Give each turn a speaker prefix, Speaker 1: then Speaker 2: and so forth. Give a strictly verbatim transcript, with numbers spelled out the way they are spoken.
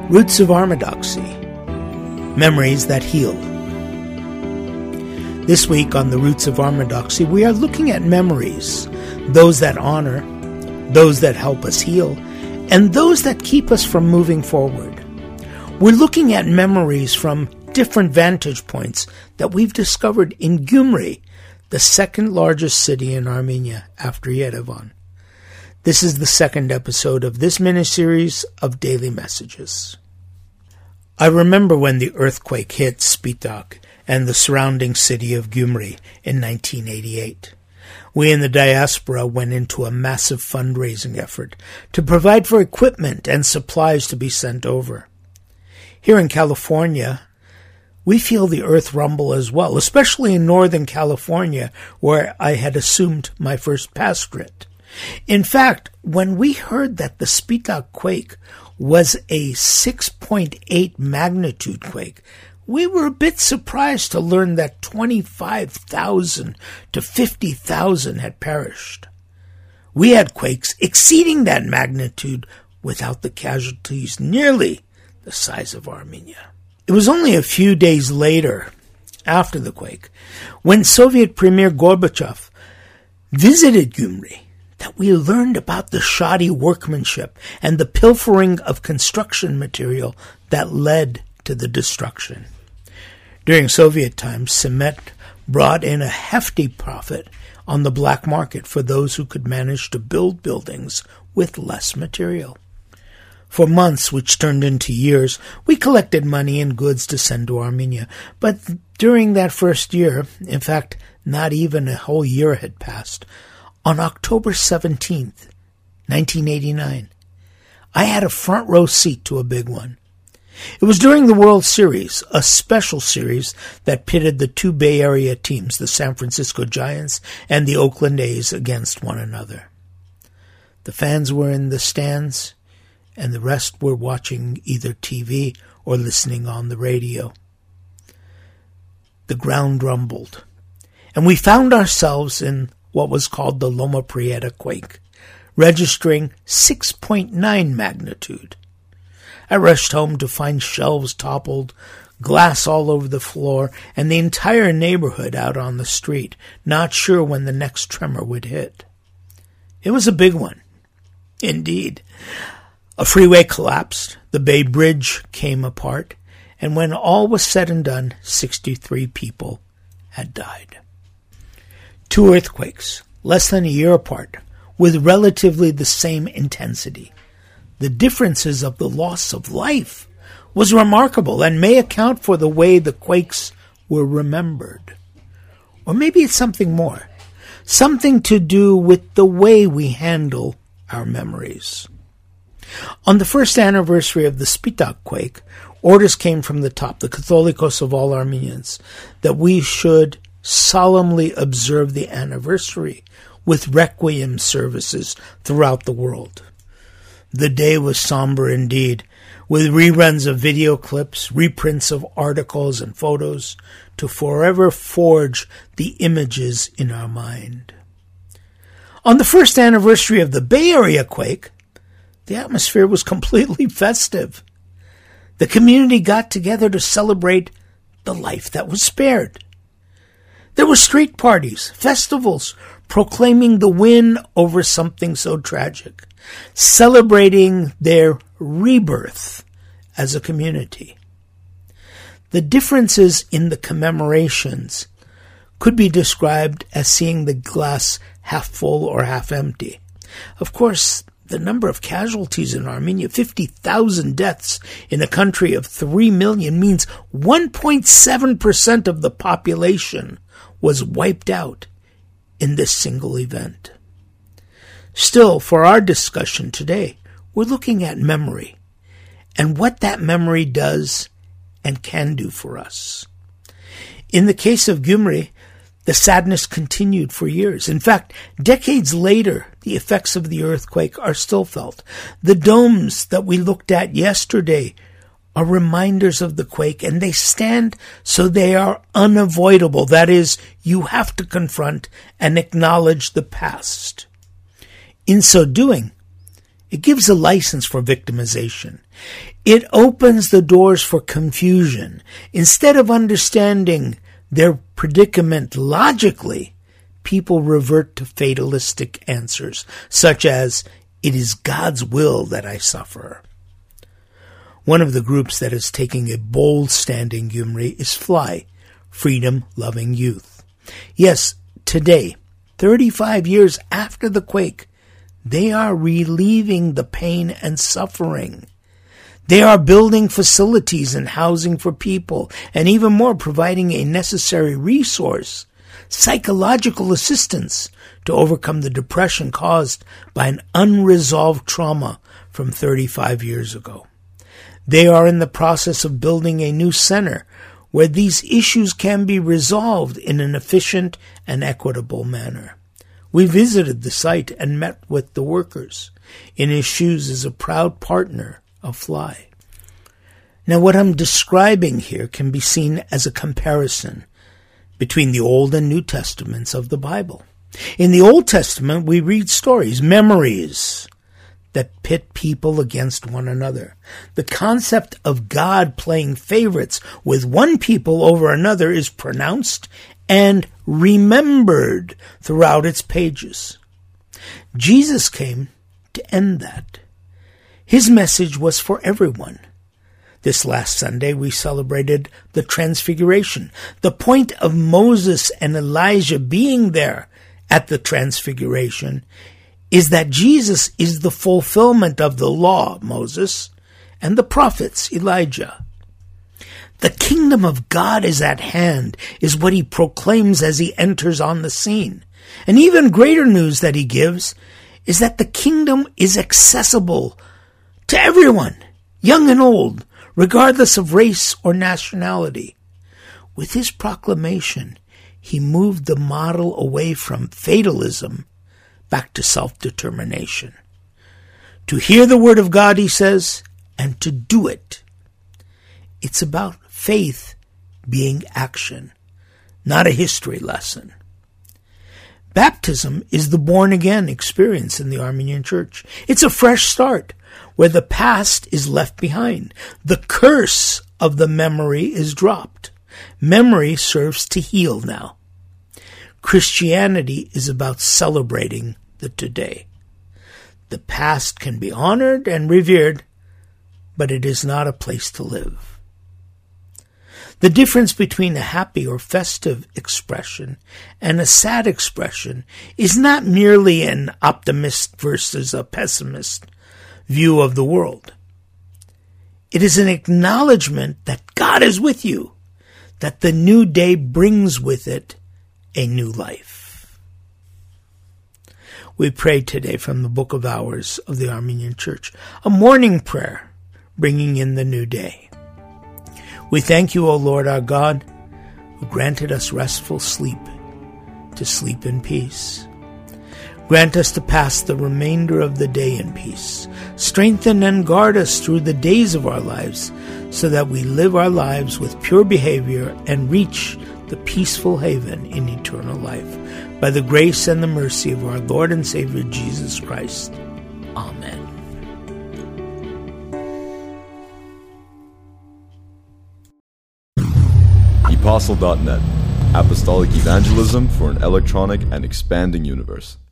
Speaker 1: Roots of Orthodoxy, Memories that Heal. This week on the Roots of Orthodoxy, we are looking at memories, those that honor, those that help us heal, and those that keep us from moving forward. We're looking at memories from different vantage points that we've discovered in Gyumri, the second largest city in Armenia after Yerevan. This is the second episode of this miniseries of daily messages. I remember when the earthquake hit Spitak and the surrounding city of Gyumri in nineteen eighty-eight. We in the diaspora went into a massive fundraising effort to provide for equipment and supplies to be sent over. Here in California, we feel the earth rumble as well, especially in Northern California, where I had assumed my first pastorate. In fact, when we heard that the Spitak quake was a six point eight magnitude quake, we were a bit surprised to learn that twenty-five thousand to fifty thousand had perished. We had quakes exceeding that magnitude without the casualties nearly the size of Armenia. It was only a few days later, after the quake, when Soviet Premier Gorbachev visited Gyumri, that we learned about the shoddy workmanship and the pilfering of construction material that led to the destruction. During Soviet times, cement brought in a hefty profit on the black market for those who could manage to build buildings with less material. For months, which turned into years, we collected money and goods to send to Armenia. But during that first year, in fact, not even a whole year had passed, on October seventeenth, nineteen eighty-nine, I had a front row seat to a big one. It was during the World Series, a special series that pitted the two Bay Area teams, the San Francisco Giants and the Oakland A's, against one another. The fans were in the stands, and the rest were watching either T V or listening on the radio. The ground rumbled, and we found ourselves in what was called the Loma Prieta quake, registering six point nine magnitude. I rushed home to find shelves toppled, glass all over the floor, and the entire neighborhood out on the street, not sure when the next tremor would hit. It was a big one. Indeed. A freeway collapsed, the Bay Bridge came apart, and when all was said and done, sixty-three people had died. Two earthquakes, less than a year apart, with relatively the same intensity. The differences of the loss of life was remarkable and may account for the way the quakes were remembered. Or maybe it's something more, something to do with the way we handle our memories. On the first anniversary of the Spitak quake, orders came from the top, the Catholicos of all Armenians, that we should solemnly observe the anniversary with requiem services throughout the world. The day was somber indeed, with reruns of video clips, reprints of articles and photos to forever forge the images in our mind. On the first anniversary of the Bay Area quake, the atmosphere was completely festive. The community got together to celebrate the life that was spared. There were street parties, festivals, proclaiming the win over something so tragic, celebrating their rebirth as a community. The differences in the commemorations could be described as seeing the glass half full or half empty. Of course, the number of casualties in Armenia, fifty thousand deaths in a country of three million, means one point seven percent of the population was wiped out in this single event. Still, for our discussion today, we're looking at memory and what that memory does and can do for us. In the case of Gyumri, the sadness continued for years. In fact, decades later, the effects of the earthquake are still felt. The domes that we looked at yesterday are reminders of the quake, and they stand so they are unavoidable. That is, you have to confront and acknowledge the past. In so doing, It gives a license for victimization. It opens the doors for confusion. Instead of understanding their predicament logically, people revert to fatalistic answers, such as, "It is God's will that I suffer." One of the groups that is taking a bold stand in Gyumri is FLY, Freedom Loving Youth. Yes, today, thirty-five years after the quake, they are relieving the pain and suffering. They are building facilities and housing for people, and even more, providing a necessary resource, psychological assistance, to overcome the depression caused by an unresolved trauma from thirty-five years ago. They are in the process of building a new center where these issues can be resolved in an efficient and equitable manner. We visited the site and met with the workers. In His Shoes is a proud partner of FLY. Now, what I'm describing here can be seen as a comparison between the Old and New Testaments of the Bible. In the Old Testament, we read stories, memories, that pit people against one another. The concept of God playing favorites with one people over another is pronounced and remembered throughout its pages. Jesus came to end that. His message was for everyone. This last Sunday, we celebrated the Transfiguration. The point of Moses and Elijah being there at the Transfiguration is that Jesus is the fulfillment of the law, Moses, and the prophets, Elijah. The kingdom of God is at hand, is what he proclaims as he enters on the scene. And even greater news that he gives is that the kingdom is accessible to everyone, young and old, regardless of race or nationality. With his proclamation, he moved the model away from fatalism back to self-determination. To hear the word of God, he says, and to do it. It's about faith being action, not a history lesson. Baptism is the born-again experience in the Armenian Church. It's a fresh start where the past is left behind. The curse of the memory is dropped. Memory serves to heal now. Christianity is about celebrating the today. The past can be honored and revered, but it is not a place to live. The difference between a happy or festive expression and a sad expression is not merely an optimist versus a pessimist view of the world. It is an acknowledgement that God is with you, that the new day brings with it a new life. We pray today from the Book of Hours of the Armenian Church, a morning prayer bringing in the new day. We thank you, O Lord our God, who granted us restful sleep to sleep in peace. Grant us to pass the remainder of the day in peace. Strengthen and guard us through the days of our lives so that we live our lives with pure behavior and reach the peaceful haven in eternal life. By the grace and the mercy of our Lord and Savior Jesus Christ. Amen.
Speaker 2: Apostle dot net, Apostolic Evangelism for an electronic and expanding universe.